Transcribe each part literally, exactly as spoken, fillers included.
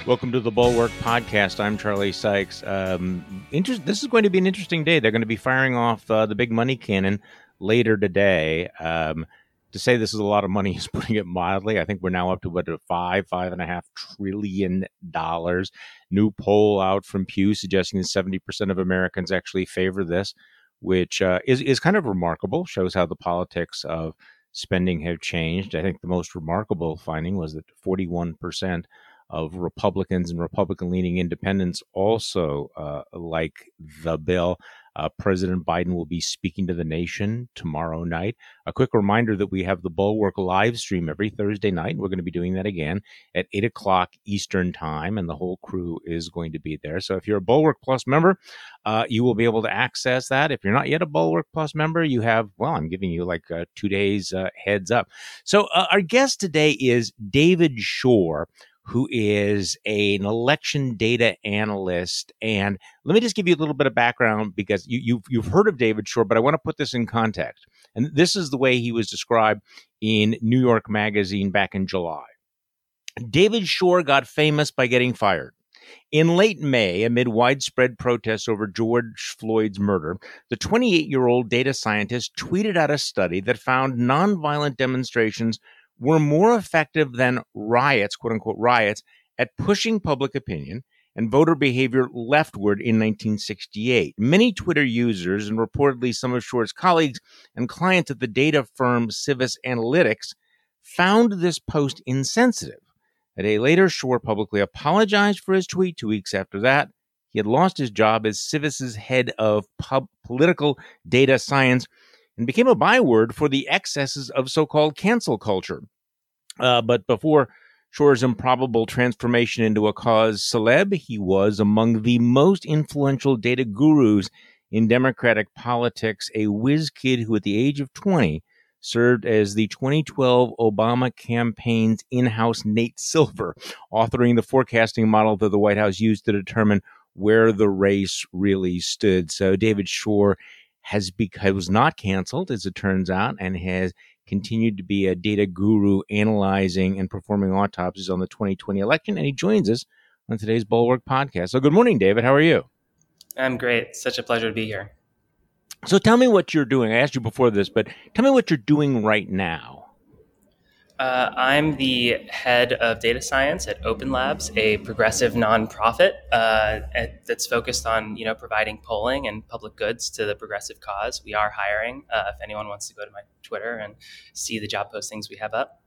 Welcome to the Bulwark Podcast. I'm Charlie Sykes. Um, inter- this is going to be an interesting day. They're going to be firing off uh, the big money cannon later today. Um, to say this is a lot of money is putting it mildly. I think we're now up to what, five, five and a half trillion dollars. New poll out from Pew suggesting that seventy percent of Americans actually favor this, which uh, is is kind of remarkable. Shows how the politics of spending have changed. I think the most remarkable finding was that forty-one percent of Republicans and Republican-leaning independents also uh, like the bill. Uh, President Biden will be speaking to the nation tomorrow night. A quick reminder that we have the Bulwark live stream every Thursday night. We're going to be doing that again at eight o'clock Eastern time, and the whole crew is going to be there. So if you're a Bulwark Plus member, uh, you will be able to access that. If you're not yet a Bulwark Plus member, you have, well, I'm giving you like uh, two days uh, heads up. So uh, our guest today is David Shor, who is a, an election data analyst. And let me just give you a little bit of background, because you, you've, you've heard of David Shor, but I want to put this in context. And this is the way he was described in New York Magazine back in July. David Shor got famous by getting fired. In late May, amid widespread protests over George Floyd's murder, the twenty-eight-year-old data scientist tweeted out a study that found nonviolent demonstrations were more effective than riots, quote unquote riots, at pushing public opinion and voter behavior leftward in nineteen sixty-eight. Many Twitter users, and reportedly some of Shor's colleagues and clients at the data firm Civis Analytics, found this post insensitive. A day later, Shor publicly apologized for his tweet. Two weeks after that, he had lost his job as Civis's head of pub- political data science and became a byword for the excesses of so-called cancel culture. Uh, but before Shor's improbable transformation into a cause celeb, he was among the most influential data gurus in Democratic politics, a whiz kid who at the age of twenty served as the twenty twelve Obama campaign's in-house Nate Silver, authoring the forecasting model that the White House used to determine where the race really stood. So David Shor has become, was not canceled, as it turns out, and has continued to be a data guru analyzing and performing autopsies on the twenty twenty election. And he joins us on today's Bulwark Podcast. So good morning, David. How are you? I'm great. Such a pleasure to be here. So tell me what you're doing. I asked you before this, but tell me what you're doing right now. Uh, I'm the head of data science at Open Labs, a progressive nonprofit uh, at, that's focused on, you know, providing polling and public goods to the progressive cause. We are hiring. Uh, if anyone wants to go to my Twitter and see the job postings we have up.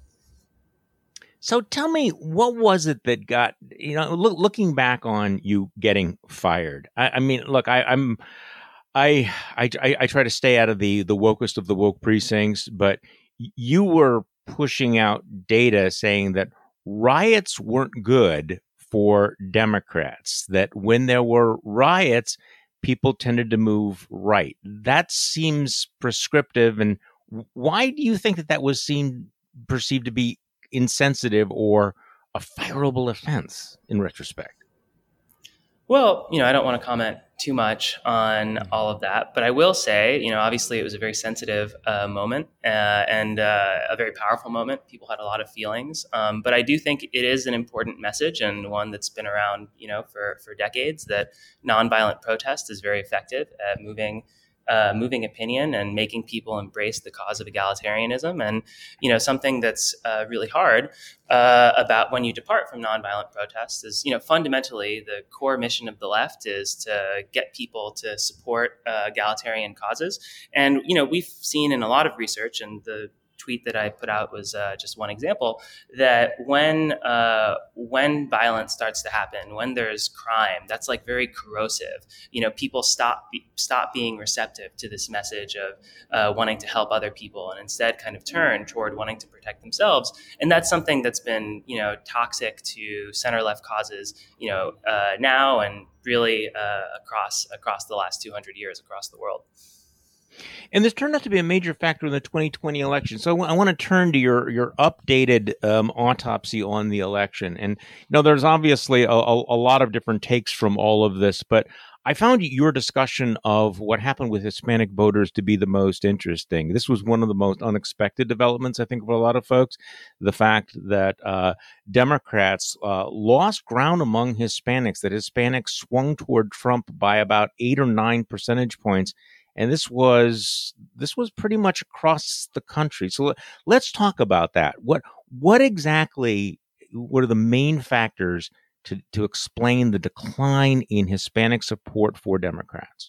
So tell me, what was it that got, you know, look, looking back on you getting fired? I, I mean, look, I, I'm, I, I, I try to stay out of the the wokest of the woke precincts, but you were pushing out data saying that riots weren't good for Democrats, that when there were riots, people tended to move right. That seems prescriptive. And why do you think that that was seen, perceived to be insensitive or a fireable offense in retrospect? Well, you know, I don't want to comment too much on all of that, but I will say, you know, obviously it was a very sensitive uh, moment uh, and uh, a very powerful moment. People had a lot of feelings, um, but I do think it is an important message, and one that's been around, you know, for, for decades, that nonviolent protest is very effective at moving Uh, moving opinion and making people embrace the cause of egalitarianism. And, you know, something that's uh, really hard uh, about when you depart from nonviolent protests is, you know, fundamentally the core mission of the left is to get people to support uh, egalitarian causes. And, you know, we've seen in a lot of research, and the tweet that I put out was uh, just one example, that when uh, when violence starts to happen, when there's crime, that's like very corrosive. You know, people stop stop being receptive to this message of uh, wanting to help other people, and instead kind of turn toward wanting to protect themselves. And that's something that's been, you know, toxic to center left causes, you know, uh, now and really uh, across across the last two hundred years across the world. And this turned out to be a major factor in the twenty twenty election. So I, w- I want to turn to your your updated um, autopsy on the election. And, you know, there's obviously a, a, a lot of different takes from all of this, but I found your discussion of what happened with Hispanic voters to be the most interesting. This was one of the most unexpected developments, I think, for a lot of folks. The fact that uh, Democrats uh, lost ground among Hispanics, that Hispanics swung toward Trump by about eight or nine percentage points. And this was this was pretty much across the country. So let's talk about that. What what exactly what are the main factors to, to explain the decline in Hispanic support for Democrats?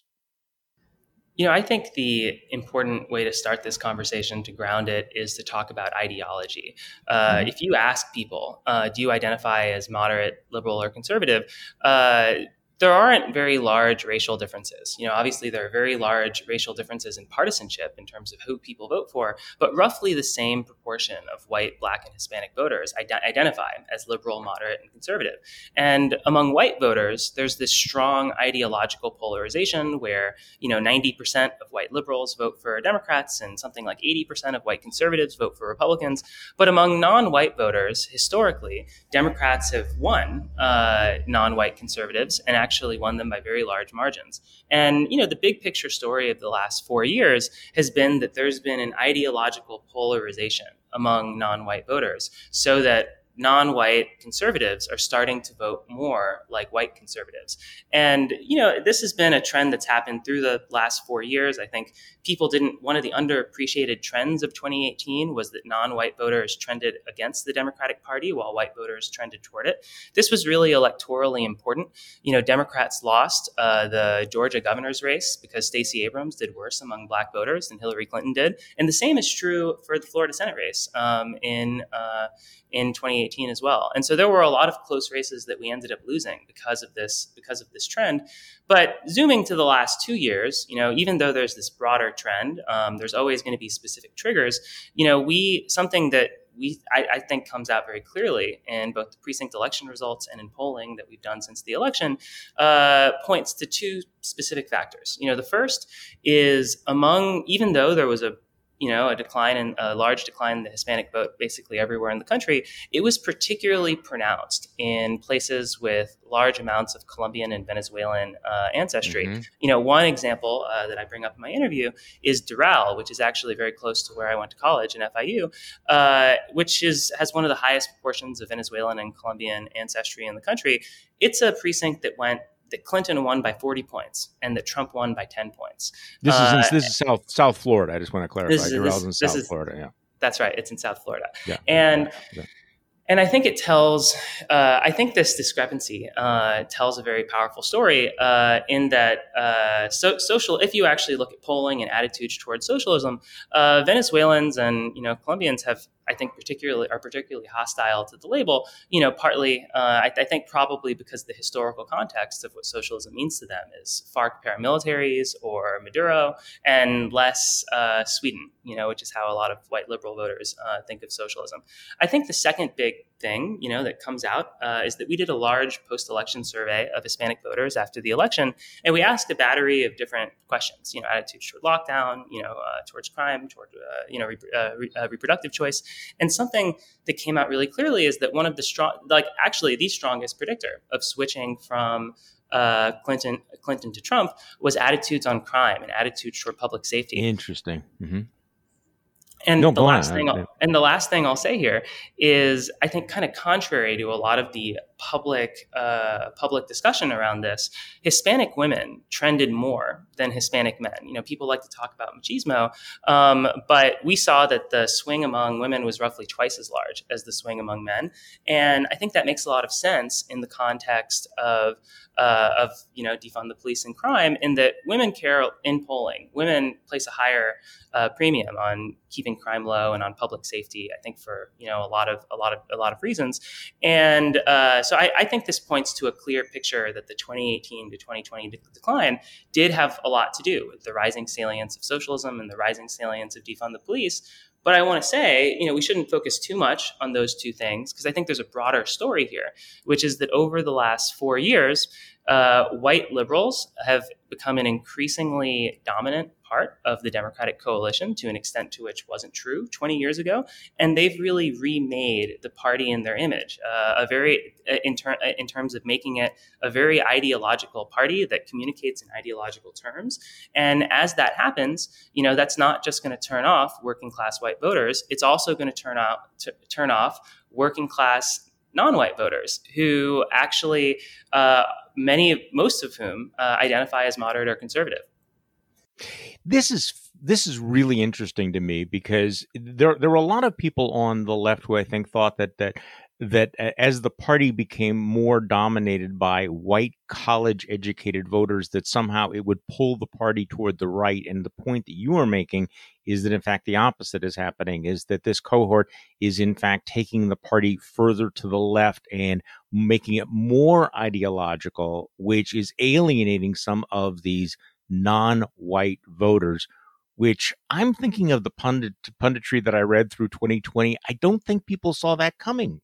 You know, I think the important way to start this conversation, to ground it, is to talk about ideology. Uh, mm-hmm. If you ask people, uh, do you identify as moderate, liberal, or conservative? Uh, there aren't very large racial differences. You know, obviously there are very large racial differences in partisanship in terms of who people vote for, but roughly the same proportion of white, Black, and Hispanic voters ide- identify as liberal, moderate, and conservative. And among white voters, there's this strong ideological polarization where, you know, ninety percent of white liberals vote for Democrats and something like eighty percent of white conservatives vote for Republicans. But among non-white voters, historically, Democrats have won uh, non-white conservatives and actually won them by very large margins. And, you know, the big picture story of the last four years has been that there's been an ideological polarization among non-white voters so that non-white conservatives are starting to vote more like white conservatives. And, you know, this has been a trend that's happened through the last four years. I think people didn't, one of the underappreciated trends of twenty eighteen was that non-white voters trended against the Democratic Party while white voters trended toward it. This was really electorally important. You know, Democrats lost uh, the Georgia governor's race because Stacey Abrams did worse among Black voters than Hillary Clinton did. And the same is true for the Florida Senate race um, in uh, in twenty eighteen as well. And so there were a lot of close races that we ended up losing because of this, because of this trend. But zooming to the last two years, you know, even though there's this broader trend, um, there's always going to be specific triggers. You know, we, something that we, I, I think comes out very clearly in both the precinct election results and in polling that we've done since the election, uh, points to two specific factors. You know, the first is among, even though there was a you know, a decline in a large decline in the Hispanic vote basically everywhere in the country, it was particularly pronounced in places with large amounts of Colombian and Venezuelan uh, ancestry. Mm-hmm. You know, one example uh, that I bring up in my interview is Doral, which is actually very close to where I went to college in F I U, uh, which is has one of the highest proportions of Venezuelan and Colombian ancestry in the country. It's a precinct that went that Clinton won by forty points and that Trump won by ten points. This is uh, in, this is South South Florida. I just want to clarify. This is, Doral's in South is, Florida. Yeah, that's right. It's in South Florida. Yeah, and yeah. and I think it tells. Uh, I think this discrepancy uh, tells a very powerful story uh, in that uh, so, social. If you actually look at polling and attitudes towards socialism, uh, Venezuelans and you know Colombians have, I think, particularly are particularly hostile to the label. You know, partly, uh, I, I think, probably because the historical context of what socialism means to them is FARC paramilitaries or Maduro, and less uh, Sweden. You know, which is how a lot of white liberal voters uh, think of socialism. I think the second big thing, you know, that comes out uh, is that we did a large post-election survey of Hispanic voters after the election, and we asked a battery of different questions. You know, attitudes toward lockdown, you know, uh, towards crime, toward uh, you know, re- uh, re- uh, reproductive choice. And something that came out really clearly is that one of the strong, like actually the strongest predictor of switching from uh, Clinton Clinton to Trump was attitudes on crime and attitudes toward public safety. Interesting. Mm-hmm. And no, the last on. thing, I'll, and the last thing I'll say here is, I think, kind of contrary to a lot of the public uh, public discussion around this, Hispanic women trended more than Hispanic men. You know, people like to talk about machismo, um, but we saw that the swing among women was roughly twice as large as the swing among men, and I think that makes a lot of sense in the context of uh, of you know defund the police and crime, in that women care in polling. Women place a higher uh, premium on keeping crime low and on public safety. I think for you know a lot of a lot of a lot of reasons, and uh, so I, I think this points to a clear picture that the twenty eighteen to twenty twenty de- decline did have a lot to do with the rising salience of socialism and the rising salience of defund the police. But I want to say, you know, we shouldn't focus too much on those two things, because I think there's a broader story here, which is that over the last four years, uh, white liberals have become an increasingly dominant part of the Democratic coalition to an extent to which wasn't true twenty years ago. And they've really remade the party in their image, uh, a very in, ter- in terms of making it a very ideological party that communicates in ideological terms. And as that happens, you know, that's not just going to turn off working class white voters. It's also going to turn out to turn off working class non-white voters who actually, uh, many, most of whom uh, identify as moderate or conservative. This is this is really interesting to me because there there were a lot of people on the left who I think thought that that that as the party became more dominated by white college educated voters, that somehow it would pull the party toward the right. And the point that you are making is that in fact the opposite is happening, is that this cohort is in fact taking the party further to the left and making it more ideological, which is alienating some of these non-white voters, which I'm thinking of the pundit punditry that I read through twenty twenty. I don't think people saw that coming.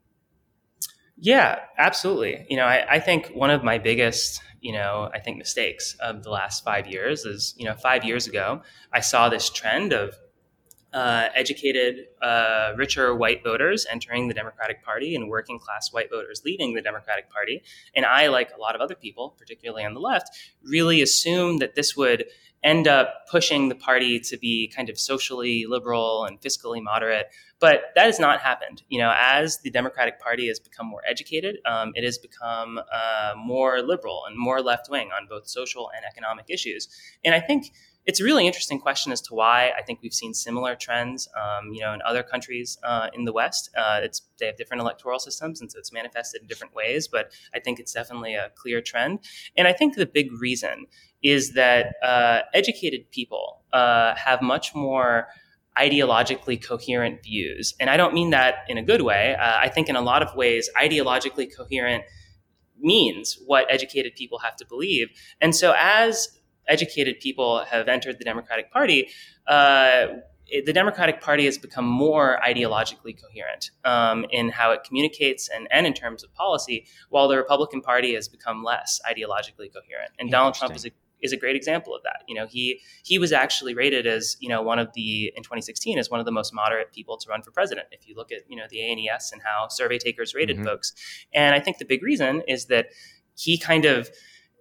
Yeah, absolutely. You know, I, I think one of my biggest, you know, I think mistakes of the last five years is, you know, five years ago, I saw this trend of uh, educated, uh, richer white voters entering the Democratic Party and working class white voters leaving the Democratic Party. And I, like a lot of other people, particularly on the left, really assumed that this would end up pushing the party to be kind of socially liberal and fiscally moderate. But that has not happened. You know, as the Democratic Party has become more educated, um, it has become uh, more liberal and more left-wing on both social and economic issues. And I think it's a really interesting question as to why I think we've seen similar trends, um, you know, in other countries uh, in the West. Uh, it's they have different electoral systems, and so it's manifested in different ways. But I think it's definitely a clear trend. And I think the big reason is that uh, educated people uh, have much more ideologically coherent views. And I don't mean that in a good way. Uh, I think in a lot of ways, ideologically coherent means what educated people have to believe. And so as educated people have entered the Democratic Party, uh, the Democratic Party has become more ideologically coherent um, in how it communicates and, and in terms of policy, while the Republican Party has become less ideologically coherent. And Donald Trump is a is a great example of that. You know, he he was actually rated as, you know, one of the, in twenty sixteen, as one of the most moderate people to run for president. If you look at, you know, the A N E S and how survey takers rated mm-hmm. folks. And I think the big reason is that he kind of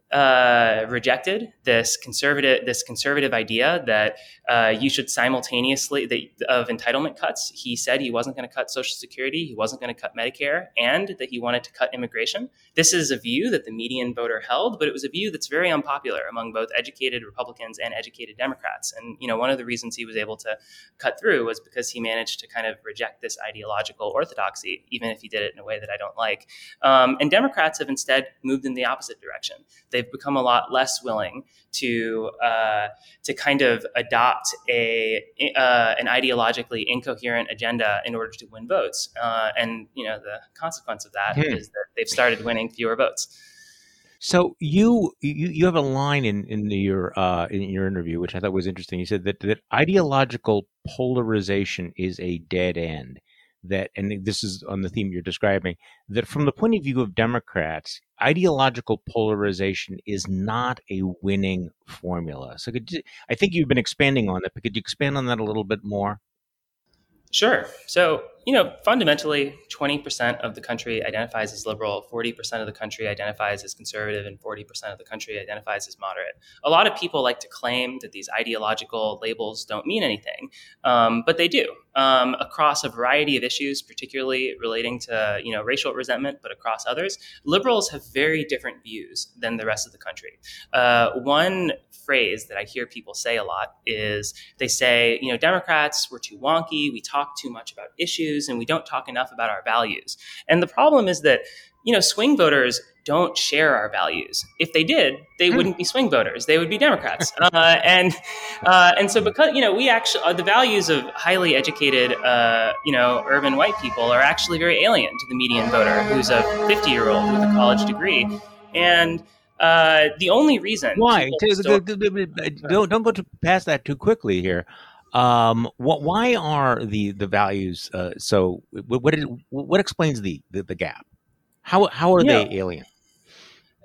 uh, rejected this conservative this conservative idea that uh, you should simultaneously the, of entitlement cuts. He said he wasn't going to cut Social Security, he wasn't going to cut Medicare, and that he wanted to cut immigration. This is a view that the median voter held, but it was a view that's very unpopular among both educated Republicans and educated Democrats. And you know, one of the reasons he was able to cut through was because he managed to kind of reject this ideological orthodoxy, even if he did it in a way that I don't like. Um, and Democrats have instead moved in the opposite direction. They've become a lot less willing to uh, to kind of adopt a uh, an ideologically incoherent agenda in order to win votes. Uh, and you know, the consequence of that hmm. is that they've started winning fewer votes. So you you, you have a line in in your uh, in your interview, which I thought was interesting. You said that that ideological polarization is a dead end. That, and this is on the theme you're describing, that from the point of view of Democrats, ideological polarization is not a winning formula. So could you, I think you've been expanding on that, but could you expand on that a little bit more? Sure. So, you know, fundamentally, twenty percent of the country identifies as liberal, forty percent of the country identifies as conservative, and forty percent of the country identifies as moderate. A lot of people like to claim that these ideological labels don't mean anything, um, but they do. Um, across a variety of issues, particularly relating to, you know, racial resentment, but across others, liberals have very different views than the rest of the country. Uh, one phrase that I hear people say a lot is they say, you know, Democrats, we're too wonky, we talk too much about issues, and we don't talk enough about our values. And the problem is that, you know, swing voters don't share our values. If they did, they wouldn't be swing voters. They would be Democrats. Uh, and uh, and so because, you know, we actually, uh, the values of highly educated, uh, you know, urban white people are actually very alien to the median voter, who's a fifty-year-old with a college degree. And uh, the only reason... Why? Still- don't, don't go to past that too quickly here. Um, what, why are the, the values uh, so... What, what, what explains the, the, the gap? How, how are yeah. they alien?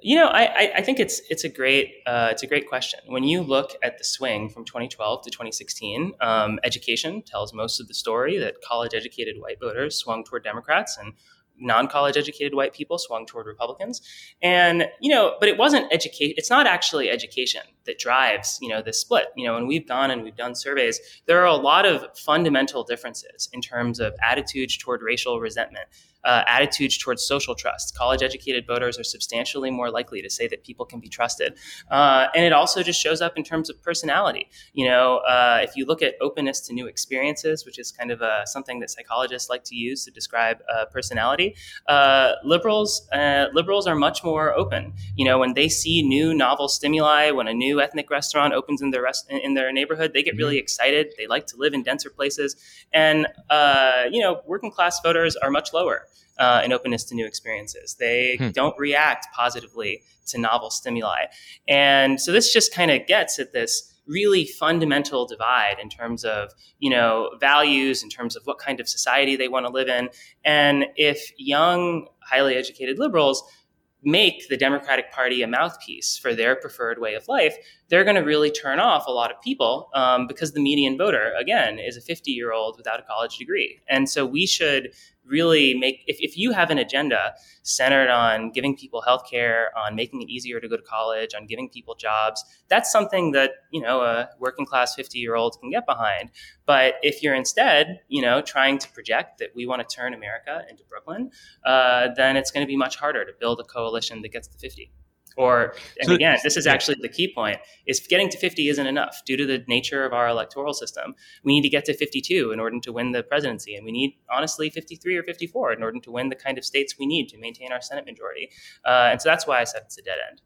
You know, I, I think it's it's a great uh, it's a great question. When you look at the swing from twenty twelve to twenty sixteen, um, education tells most of the story that college-educated white voters swung toward Democrats and non-college educated white people swung toward Republicans. And, you know, but it wasn't education. It's not actually education that drives, you know, this split. You know, when we've gone and we've done surveys, there are a lot of fundamental differences in terms of attitudes toward racial resentment, uh, attitudes towards social trust. College educated voters are substantially more likely to say that people can be trusted. Uh, and it also just shows up in terms of personality. You know, uh, if you look at openness to new experiences, which is kind of uh, something that psychologists like to use to describe uh, personality, uh, liberals uh, liberals are much more open. You know, when they see new novel stimuli, when a new ethnic restaurant opens in their rest- in their neighborhood, they get really excited. They like to live in denser places, and uh, you know, working class voters are much lower uh, in openness to new experiences. They hmm. don't react positively to novel stimuli, and so this just kind of gets at this really fundamental divide in terms of, you know, values, in terms of what kind of society they want to live in. And if young, highly educated liberals make the Democratic Party a mouthpiece for their preferred way of life, they're going to really turn off a lot of people um, because the median voter, again, is a fifty-year-old without a college degree. And so we should really make, if, if you have an agenda centered on giving people health care, on making it easier to go to college, on giving people jobs, that's something that, you know, a working class fifty-year-old can get behind. But if you're instead, you know, trying to project that we want to turn America into Brooklyn, uh, then it's going to be much harder to build a coalition that gets to fifty. Or, and so, again, this is actually the key point, is getting to fifty isn't enough due to the nature of our electoral system. We need to get to fifty-two in order to win the presidency. And we need, honestly, fifty-three or fifty-four in order to win the kind of states we need to maintain our Senate majority. Uh, and so that's why I said it's a dead end.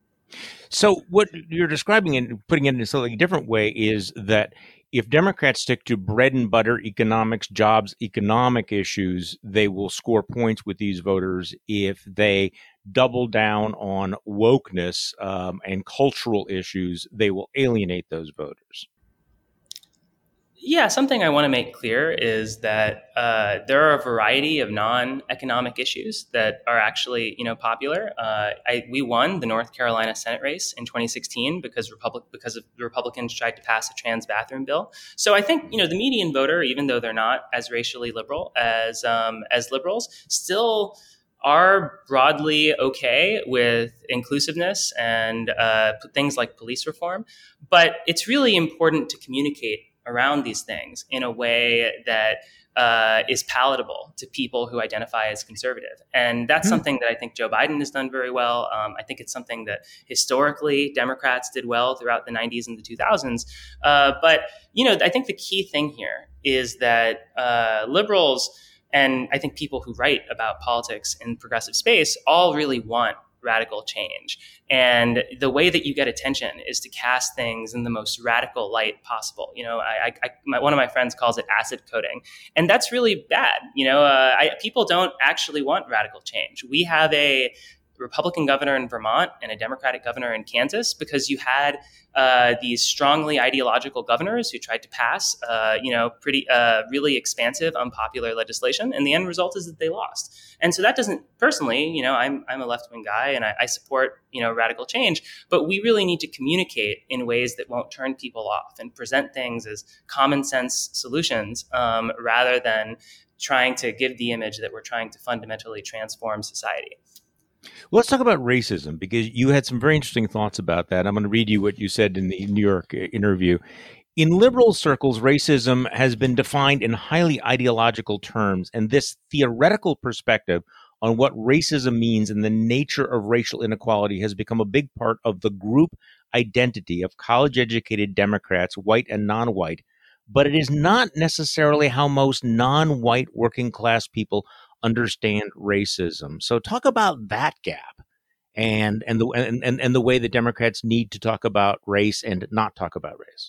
So what you're describing and putting it in a slightly different way is that if Democrats stick to bread and butter economics, jobs, economic issues, they will score points with these voters. If they double down on wokeness um, and cultural issues, they will alienate those voters. Yeah, something I want to make clear is that uh, there are a variety of non-economic issues that are actually, you know, popular. Uh, I, we won the North Carolina Senate race in twenty sixteen because Republic because of the Republicans tried to pass a trans bathroom bill. So I think, you know, the median voter, even though they're not as racially liberal as um, as liberals, still are broadly okay with inclusiveness and uh, things like police reform. But it's really important to communicate around these things in a way that uh, is palatable to people who identify as conservative. And that's mm-hmm. something that I think Joe Biden has done very well. Um, I think it's something that historically Democrats did well throughout the nineties and the two thousands. Uh, but, you know, I think the key thing here is that uh, liberals and I think people who write about politics in progressive space all really want radical change. And the way that you get attention is to cast things in the most radical light possible. You know, I, I my, one of my friends calls it acid coding, and that's really bad. You know, uh, I, people don't actually want radical change. We have a Republican governor in Vermont and a Democratic governor in Kansas because you had uh, these strongly ideological governors who tried to pass, uh, you know, pretty, uh, really expansive, unpopular legislation. And the end result is that they lost. And so that doesn't, personally, you know, I'm I'm a left-wing guy and I, I support, you know, radical change, but we really need to communicate in ways that won't turn people off and present things as common sense solutions um, rather than trying to give the image that we're trying to fundamentally transform society. Well, let's talk about racism, because you had some very interesting thoughts about that. I'm going to read you what you said in the New York interview. In liberal circles, racism has been defined in highly ideological terms, and this theoretical perspective on what racism means and the nature of racial inequality has become a big part of the group identity of college-educated Democrats, white and non-white. But it is not necessarily how most non-white working-class people understand racism. So talk about that gap and and the and, and, and the way that Democrats need to talk about race and not talk about race.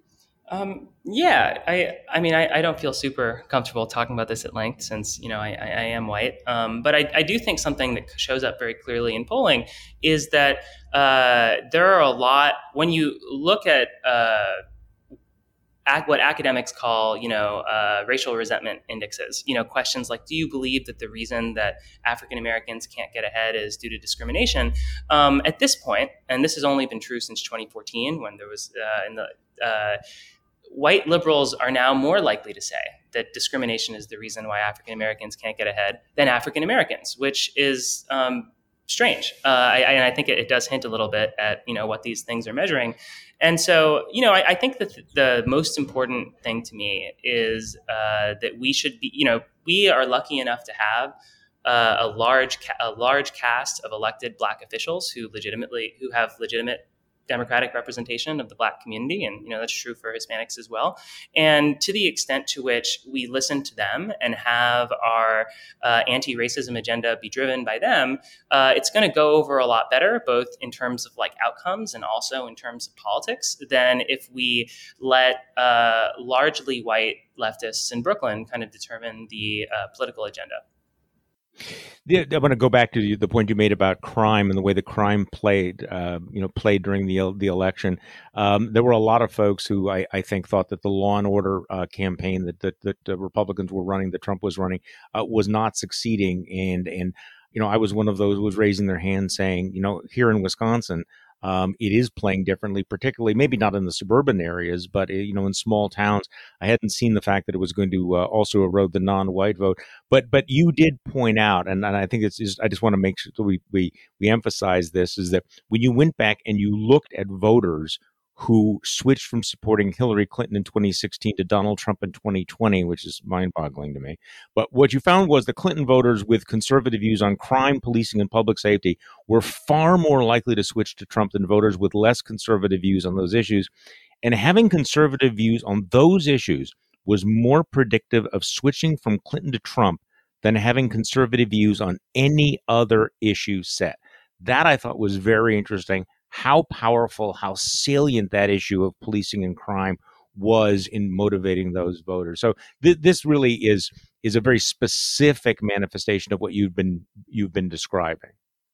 Um, yeah, I I mean, I, I don't feel super comfortable talking about this at length since, you know, I, I am white. Um, but I, I do think something that shows up very clearly in polling is that uh, there are a lot, when you look at uh, what academics call, you know, uh, racial resentment indexes. You know, questions like, do you believe that the reason that African Americans can't get ahead is due to discrimination? Um, at this point, and this has only been true since twenty fourteen, when there was uh, in the uh, white liberals are now more likely to say that discrimination is the reason why African Americans can't get ahead than African Americans, which is um, strange. Uh, I, and I think it, it does hint a little bit at, you know, what these things are measuring. And so, you know, I, I think that the most important thing to me is uh, that we should be, you know, we are lucky enough to have uh, a large, ca- a large cast of elected Black officials who legitimately, who have legitimate democratic representation of the Black community. And, you know, that's true for Hispanics as well. And to the extent to which we listen to them and have our uh, anti-racism agenda be driven by them, uh, it's going to go over a lot better, both in terms of like outcomes and also in terms of politics, than if we let uh, largely white leftists in Brooklyn kind of determine the uh, political agenda. Yeah, I want to go back to the point you made about crime and the way the crime played, uh, you know, played during the the election. Um, there were a lot of folks who I, I think thought that the law and order uh, campaign that, that that the Republicans were running, that Trump was running, uh, was not succeeding. And and you know, I was one of those who was raising their hand, saying, you know, here in Wisconsin, Um, it is playing differently, particularly maybe not in the suburban areas, but you know, in small towns. I hadn't seen the fact that it was going to uh, also erode the non-white vote. But but you did point out, and, and I think it's just, I just want to make sure that we we we emphasize this, is that when you went back and you looked at voters who switched from supporting Hillary Clinton in twenty sixteen to Donald Trump in twenty twenty, which is mind-boggling to me. But what you found was the Clinton voters with conservative views on crime, policing, and public safety were far more likely to switch to Trump than voters with less conservative views on those issues. And having conservative views on those issues was more predictive of switching from Clinton to Trump than having conservative views on any other issue set. That I thought was very interesting. How powerful, how salient that issue of policing and crime was in motivating those voters. So th- this really is is a very specific manifestation of what you've been you've been describing.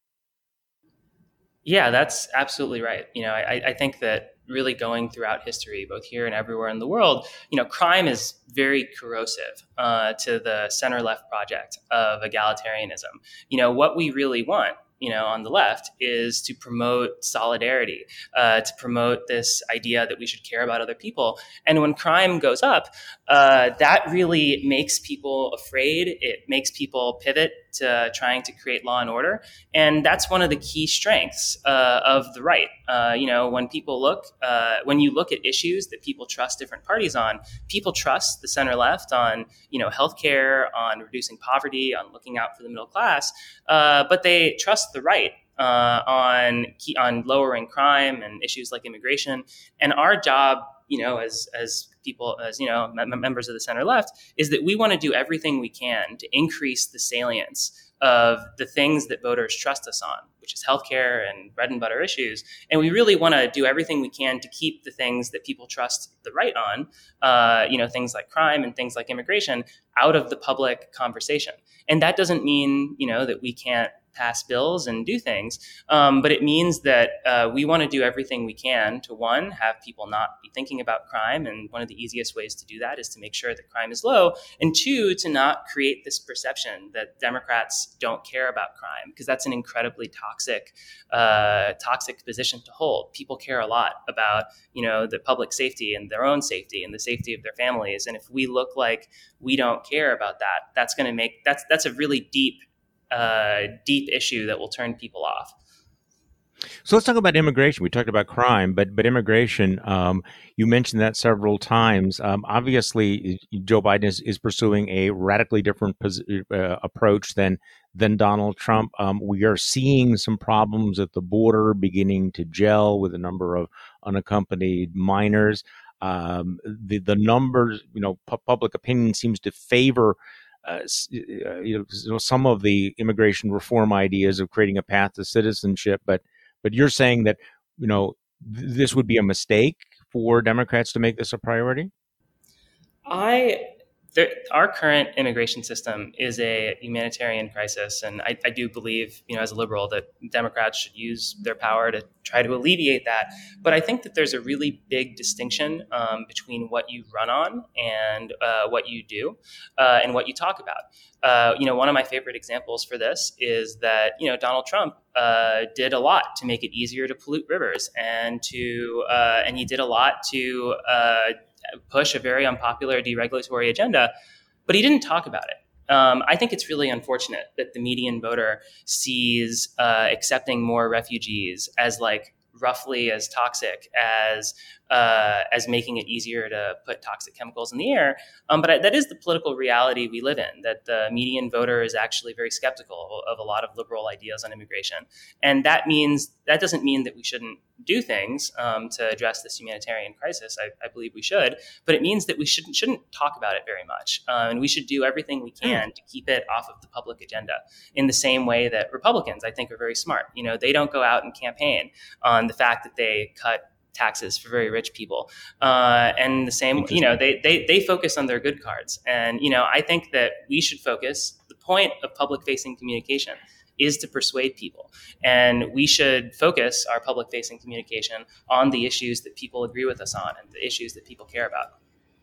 Yeah, that's absolutely right. You know, I, I think that really going throughout history, both here and everywhere in the world, you know, crime is very corrosive uh, to the center-left project of egalitarianism. You know, what we really want, you know, on the left is to promote solidarity, uh, to promote this idea that we should care about other people. And when crime goes up, uh, that really makes people afraid. It makes people pivot to trying to create law and order. And that's one of the key strengths uh, of the right. Uh, you know, when people look, uh, when you look at issues that people trust different parties on, people trust the center left on, you know, healthcare, on reducing poverty, on looking out for the middle class, uh, but they trust the right uh, on key, on lowering crime and issues like immigration. And our job, you know, as as people, as you know, m- members of the center left, is that we want to do everything we can to increase the salience of the things that voters trust us on, which is healthcare and bread and butter issues. And we really want to do everything we can to keep the things that people trust the right on, uh, you know, things like crime and things like immigration, out of the public conversation. And that doesn't mean, you know, that we can't pass bills and do things. Um, but it means that uh, we want to do everything we can to, one, have people not be thinking about crime. And one of the easiest ways to do that is to make sure that crime is low. And two, to not create this perception that Democrats don't care about crime, because that's an incredibly toxic, uh, toxic position to hold. People care a lot about, you know, the public safety and their own safety and the safety of their families. And if we look like we don't care about that, that's going to make, that's, that's a really deep Uh, deep issue that will turn people off. So let's talk about immigration. We talked about crime, but but immigration, um, you mentioned that several times. Um, obviously, Joe Biden is, is pursuing a radically different pos- uh, approach than than Donald Trump. Um, we are seeing some problems at the border beginning to gel with a number of unaccompanied minors. Um, the the numbers, you know, pu- public opinion seems to favor Uh, you know, some of the immigration reform ideas of creating a path to citizenship, but but you're saying that, you know, th- this would be a mistake for Democrats to make this a priority? I there, our current immigration system is a humanitarian crisis, and I, I do believe, you know, as a liberal, that Democrats should use their power to try to alleviate that. But I think that there's a really big distinction um, between what you run on and uh, what you do uh, and what you talk about. Uh, you know, one of my favorite examples for this is that, you know, Donald Trump uh, did a lot to make it easier to pollute rivers, and to uh, and he did a lot to uh, push a very unpopular deregulatory agenda, but he didn't talk about it. Um, I think it's really unfortunate that the median voter sees uh, accepting more refugees as like roughly as toxic as uh, as making it easier to put toxic chemicals in the air. Um, but I, that is the political reality we live in, that the median voter is actually very skeptical of a lot of liberal ideas on immigration. And that means that doesn't mean that we shouldn't do things um, to address this humanitarian crisis. I, I believe we should, but it means that we shouldn't shouldn't talk about it very much. Uh, and we should do everything we can to keep it off of the public agenda, in the same way that Republicans, I think, are very smart. You know, they don't go out and campaign on the fact that they cut taxes for very rich people. Uh, and the same, you know, they, they, they focus on their good cards. And, you know, I think that we should focus, the point of public facing communication is to persuade people. And we should focus our public facing communication on the issues that people agree with us on and the issues that people care about.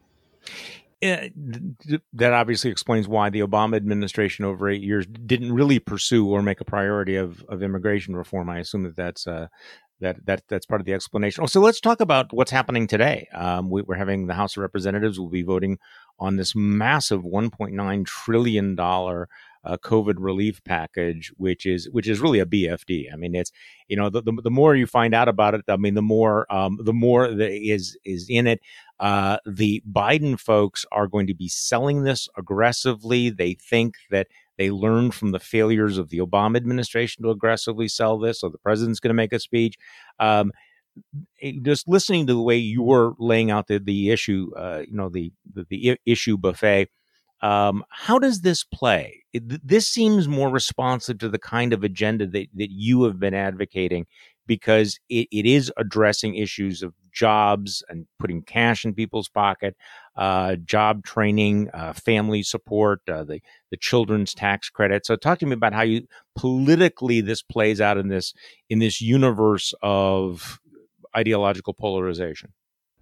Yeah, that obviously explains why the Obama administration over eight years didn't really pursue or make a priority of, of immigration reform. I assume that that's uh, that that that's part of the explanation. Oh, so let's talk about what's happening today. Um, we, we're having the House of Representatives will be voting on this massive one point nine trillion dollars uh, COVID relief package, which is which is really a B F D. I mean, it's, you know, the the, the more you find out about it, I mean, the more um, the more that is is in it. Uh, the Biden folks are going to be selling this aggressively. They think that they learned from the failures of the Obama administration to aggressively sell this. So the president's going to make a speech. Um, just listening to the way you were laying out the the issue, uh, you know, the the, the issue buffet. Um, how does this play? It, this seems more responsive to the kind of agenda that, that you have been advocating, because it, it is addressing issues of jobs and putting cash in people's pocket, uh, job training, uh, family support, uh, the, the children's tax credit. So talk to me about how you politically this plays out in this in this universe of ideological polarization.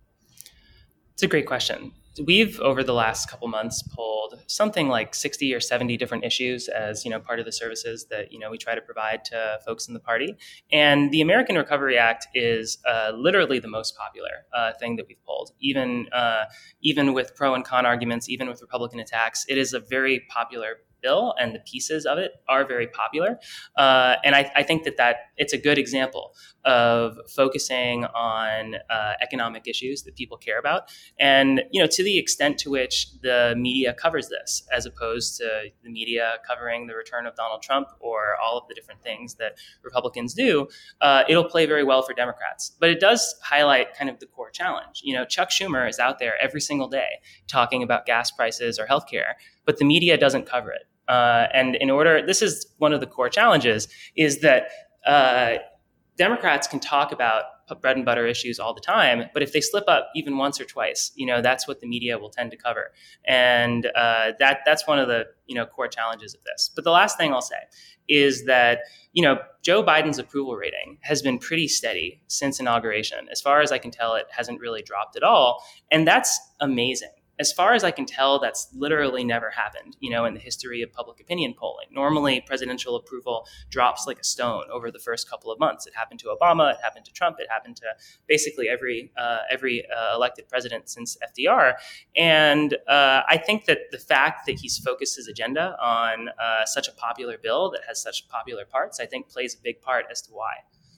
It's a great question. We've, over the last couple months, pulled something like sixty or seventy different issues as, you know, part of the services that, you know, we try to provide to folks in the party. And the American Recovery Act is uh, literally the most popular uh, thing that we've pulled. Even uh, even with pro and con arguments, even with Republican attacks, it is a very popular bill, and the pieces of it are very popular. Uh, and I, I think that, that it's a good example of focusing on uh, economic issues that people care about. And, you know, to the extent to which the media covers this, as opposed to the media covering the return of Donald Trump or all of the different things that Republicans do, uh, it'll play very well for Democrats. But it does highlight kind of the core challenge. You know, Chuck Schumer is out there every single day talking about gas prices or healthcare, but the media doesn't cover it. Uh, and in order, this is one of the core challenges, is that uh, Democrats can talk about bread and butter issues all the time, but if they slip up even once or twice, you know, that's what the media will tend to cover. And uh, that that's one of the, you know, core challenges of this. But the last thing I'll say is that, you know, Joe Biden's approval rating has been pretty steady since inauguration. As far as I can tell, it hasn't really dropped at all. And that's amazing. As far as I can tell, that's literally never happened, you know, in the history of public opinion polling. Normally, presidential approval drops like a stone over the first couple of months. It happened to Obama, it happened to Trump, it happened to basically every uh, every uh, elected president since F D R. And uh, I think that the fact that he's focused his agenda on uh, such a popular bill that has such popular parts, I think plays a big part as to why.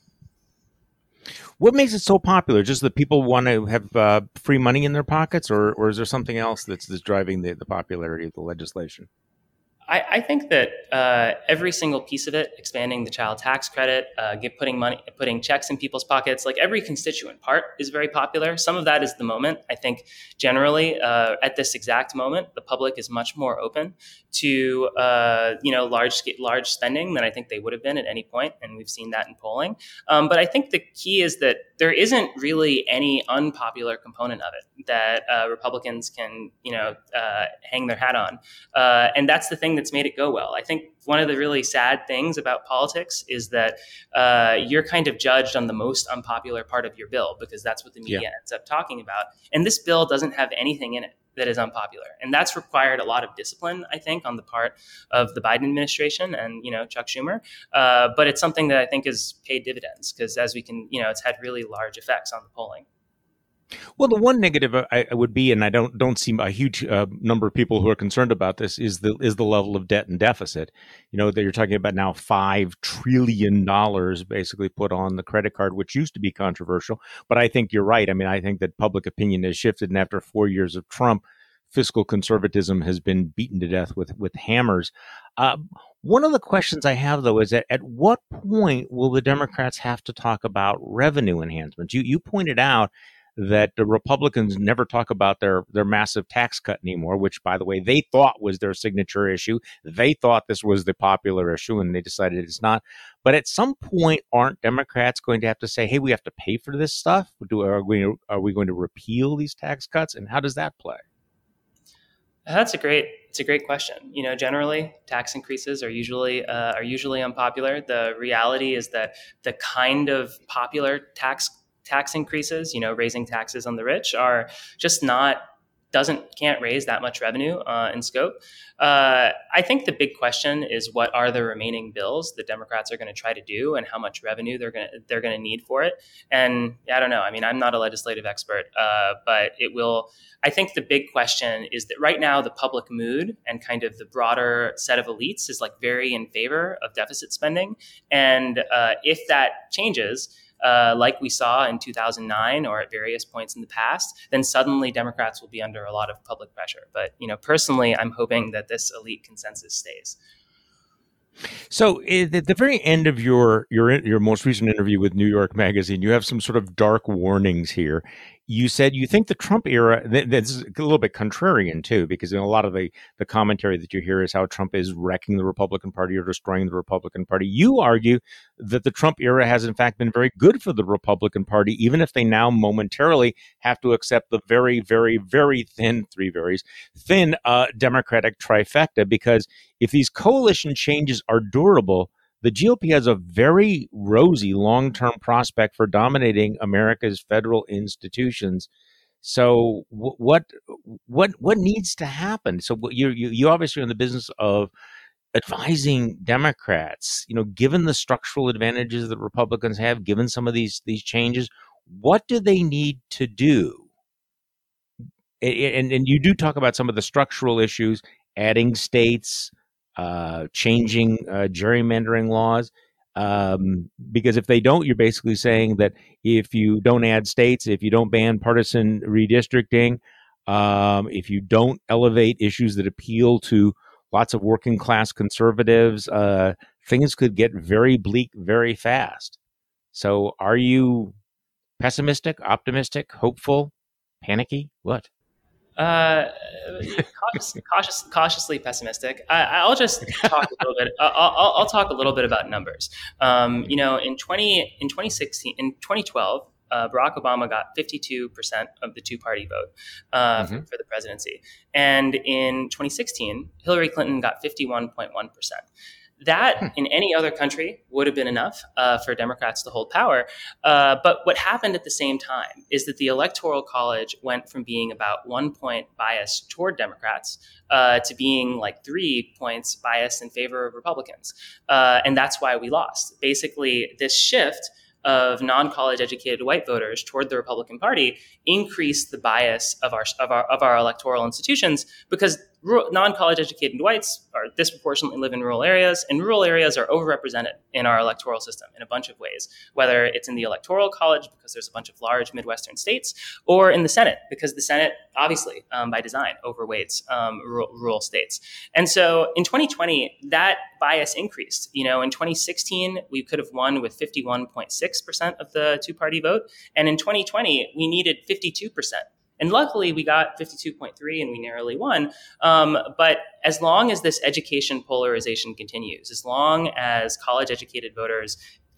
What makes it so popular? Just that people want to have uh, free money in their pockets, or or is there something else that's, that's driving the, the popularity of the legislation? I, I think that uh, every single piece of it, expanding the child tax credit, uh, get, putting money, putting checks in people's pockets, like every constituent part is very popular. Some of that is the moment. I think generally uh, at this exact moment, the public is much more open to uh, you know large large spending than I think they would have been at any point, and we've seen that in polling. Um, but I think the key is that there isn't really any unpopular component of it. that uh, Republicans can, you know, uh, hang their hat on. Uh, and that's the thing that's made it go well. I think one of the really sad things about politics is that uh, you're kind of judged on the most unpopular part of your bill, because that's what the media yeah. ends up talking about. And this bill doesn't have anything in it that is unpopular. And that's required a lot of discipline, I think, on the part of the Biden administration and, you know, Chuck Schumer. Uh, but it's something that I think has paid dividends, because as we can, you know, it's had really large effects on the polling. Well, the one negative I, I would be, and I don't don't see a huge uh, number of people who are concerned about this, is the is the level of debt and deficit. You know, that you're talking about now five trillion dollars basically put on the credit card, which used to be controversial. But I think you're right. I mean, I think that public opinion has shifted, and after four years of Trump, fiscal conservatism has been beaten to death with with hammers. Uh, one of the questions I have, though, is that at what point will the Democrats have to talk about revenue enhancements? You you pointed out that the Republicans never talk about their, their massive tax cut anymore, which, by the way, they thought was their signature issue. They thought this was the popular issue, and they decided it's not. But at some point, aren't Democrats going to have to say, hey, we have to pay for this stuff? Do, are, we, are we going to repeal these tax cuts? And how does that play? That's a great, it's a great question. You know, generally, tax increases are usually uh, are usually unpopular. The reality is that the kind of popular tax tax increases, you know, raising taxes on the rich, are just not, doesn't, can't raise that much revenue uh, in scope. Uh, I think the big question is, what are the remaining bills the Democrats are going to try to do, and how much revenue they're going to they're going to need for it. And I don't know. I mean, I'm not a legislative expert, uh, but it will. I think the big question is that right now the public mood and kind of the broader set of elites is like very in favor of deficit spending, and uh, if that changes, Uh, like we saw in two thousand nine or at various points in the past, then suddenly Democrats will be under a lot of public pressure. But, you know, personally, I'm hoping that this elite consensus stays. So at the very end of your your your most recent interview with New York Magazine, you have some sort of dark warnings here. You said you think the Trump era, this is a little bit contrarian too, because in a lot of the, the commentary that you hear is how Trump is wrecking the Republican Party or destroying the Republican Party. You argue that the Trump era has in fact been very good for the Republican Party, even if they now momentarily have to accept the very, very, very thin, three varies, thin uh, Democratic trifecta, because if these coalition changes are durable, the G O P has a very rosy long-term prospect for dominating America's federal institutions. So w- what what what needs to happen? So you you you obviously are in the business of advising Democrats. You know, given the structural advantages that Republicans have, given some of these these changes, what do they need to do? And and you do talk about some of the structural issues, adding states, uh, changing uh, gerrymandering laws, um, because if they don't, you're basically saying that if you don't add states, if you don't ban partisan redistricting, um, if you don't elevate issues that appeal to lots of working class conservatives, uh, things could get very bleak very fast. So are you pessimistic, optimistic, hopeful, panicky? What? Uh, cautious, cautious, cautiously pessimistic. I, I'll just talk a little bit. I'll, I'll, I'll talk a little bit about numbers. Um, you know, in twenty in twenty sixteen, in twenty twelve, uh, Barack Obama got fifty-two percent of the two-party vote uh, mm-hmm. for, for the presidency, and in twenty sixteen, Hillary Clinton got fifty-one point one percent. That, in any other country, would have been enough uh, for Democrats to hold power. Uh, but what happened at the same time is that the Electoral College went from being about one point biased toward Democrats uh, to being like three points biased in favor of Republicans. Uh, and that's why we lost. Basically, this shift of non-college educated white voters toward the Republican Party increased the bias of our of our of our electoral institutions, because non-college educated whites are disproportionately live in rural areas, and rural areas are overrepresented in our electoral system in a bunch of ways, whether it's in the Electoral College because there's a bunch of large Midwestern states, or in the Senate because the Senate, obviously, um, by design, overweights um, rural, rural states. And so in twenty twenty, that bias increased. You know, in twenty sixteen, we could have won with fifty-one point six percent of the two-party vote, and in twenty twenty, we needed fifty-two percent. And luckily, we got fifty-two point three and we narrowly won. Um, but as long as this education polarization continues, as long as college-educated voters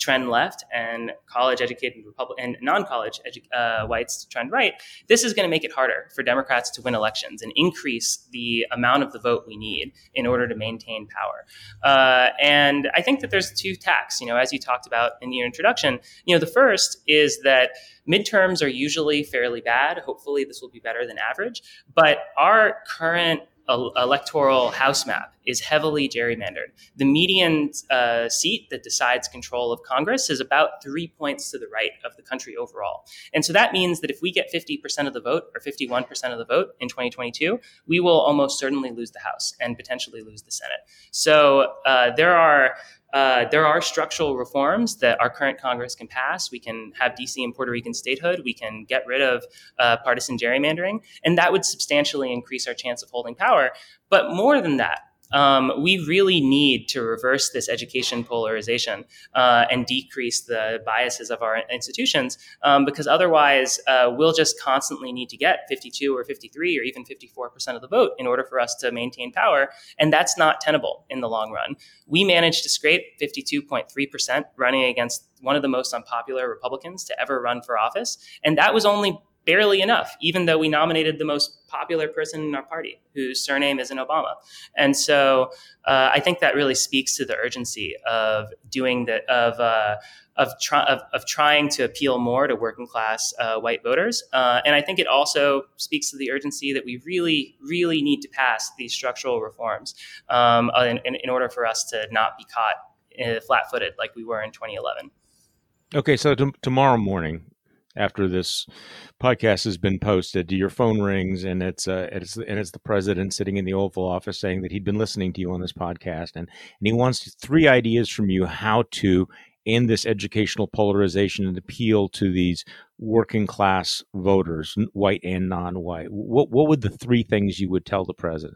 trend left and college-educated Republic and non-college edu- uh, whites trend right, this is going to make it harder for Democrats to win elections and increase the amount of the vote we need in order to maintain power. Uh, and I think that there's two tacks, you know, as you talked about in your introduction. You know, the first is that midterms are usually fairly bad. Hopefully this will be better than average. But our current electoral house map is heavily gerrymandered. The median uh, seat that decides control of Congress is about three points to the right of the country overall. And so that means that if we get fifty percent of the vote or fifty-one percent of the vote in twenty twenty-two, we will almost certainly lose the House and potentially lose the Senate. So uh, there are Uh, there are structural reforms that our current Congress can pass. We can have D C and Puerto Rican statehood. We can get rid of uh, partisan gerrymandering, and that would substantially increase our chance of holding power. But more than that, um, we really need to reverse this education polarization uh, and decrease the biases of our institutions, um, because otherwise uh, we'll just constantly need to get fifty-two or fifty-three or even fifty-four percent of the vote in order for us to maintain power. And that's not tenable in the long run. We managed to scrape fifty-two point three percent running against one of the most unpopular Republicans to ever run for office. And that was only barely enough, even though we nominated the most popular person in our party, whose surname isn't Obama. And so uh, I think that really speaks to the urgency of doing that, of uh, of, try, of of trying to appeal more to working class uh, white voters. Uh, and I think it also speaks to the urgency that we really, really need to pass these structural reforms um, in, in, in order for us to not be caught uh, flat-footed like we were in twenty eleven. Okay, so t- tomorrow morning, after this podcast has been posted, your phone rings and it's uh, it's and it's the president sitting in the Oval Office saying that he'd been listening to you on this podcast, and and he wants three ideas from you how to end this educational polarization and appeal to these working class voters, white and non-white. What what would the three things you would tell the president?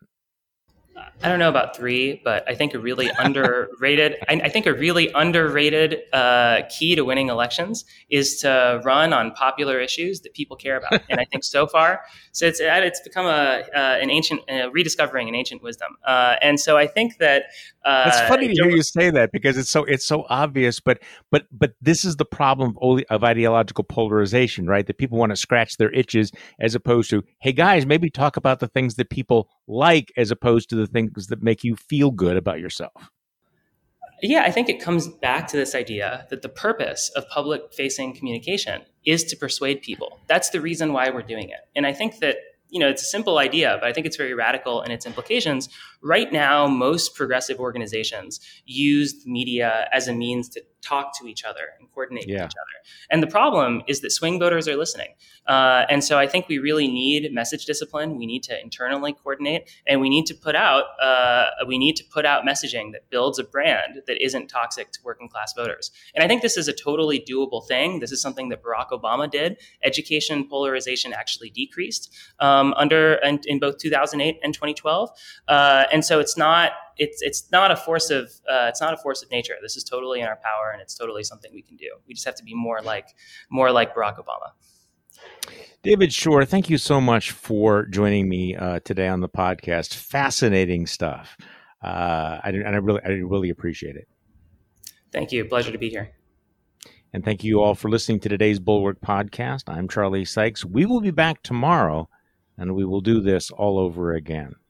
I don't know about three, but I think a really underrated, I, I think a really underrated uh, key to winning elections is to run on popular issues that people care about. And I think so far, so it's it's become a uh, an ancient uh, rediscovering an ancient wisdom. Uh, and so I think that uh, it's funny to hear you say that because it's so it's so obvious. But but but this is the problem of, of ideological polarization, right? That people want to scratch their itches as opposed to, hey guys, maybe talk about the things that people like as opposed to the things that make you feel good about yourself. Yeah, I think it comes back to this idea that the purpose of public-facing communication is to persuade people. That's the reason why we're doing it. And I think that, you know, it's a simple idea, but I think it's very radical in its implications. Right now, most progressive organizations use media as a means to talk to each other and coordinate yeah. with each other. And the problem is that swing voters are listening. Uh, and so I think we really need message discipline. We need to internally coordinate, and we need to put out uh, we need to put out messaging that builds a brand that isn't toxic to working class voters. And I think this is a totally doable thing. This is something that Barack Obama did. Education polarization actually decreased um, under in, in both two thousand eight and twenty twelve. Uh, and so it's not it's it's not a force of uh, it's not a force of nature. This is totally in our power, and it's totally something we can do. We just have to be more like more like Barack Obama. David Shor, thank you so much for joining me uh, today on the podcast. Fascinating stuff, uh, I, and I really I really appreciate it. Thank you. Pleasure to be here. And thank you all for listening to today's Bulwark podcast. I'm Charlie Sykes. We will be back tomorrow, and we will do this all over again.